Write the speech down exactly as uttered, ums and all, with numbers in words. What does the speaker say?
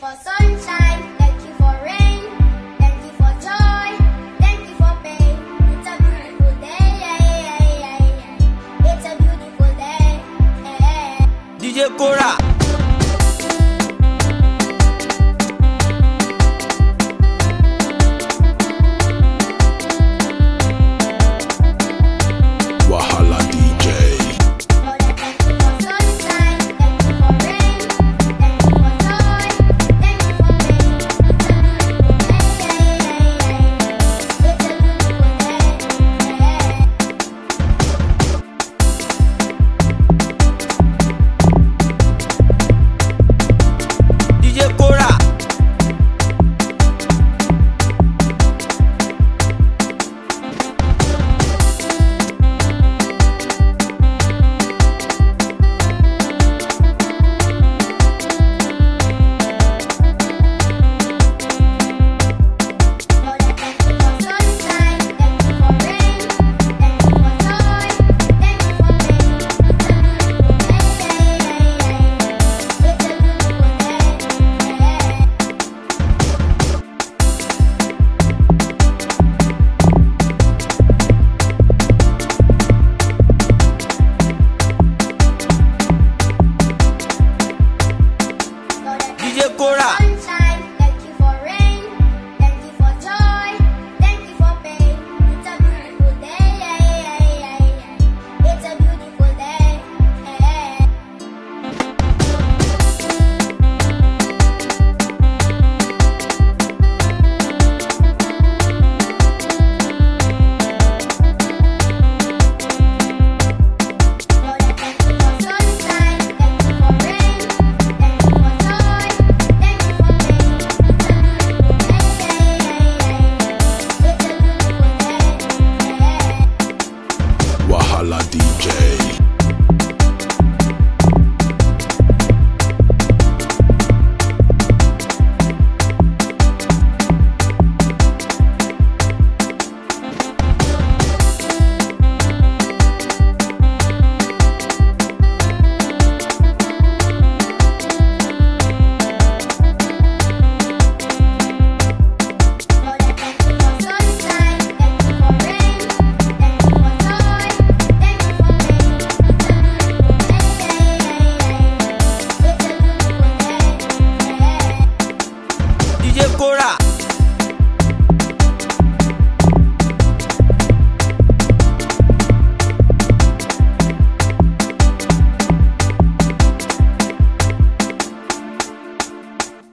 for sunshine, thank you for rain, thank you for joy, thank you for pain. It's a beautiful day, yeah, yeah, yeah, yeah. It's a beautiful day, yeah. D J Kora. D J Kora.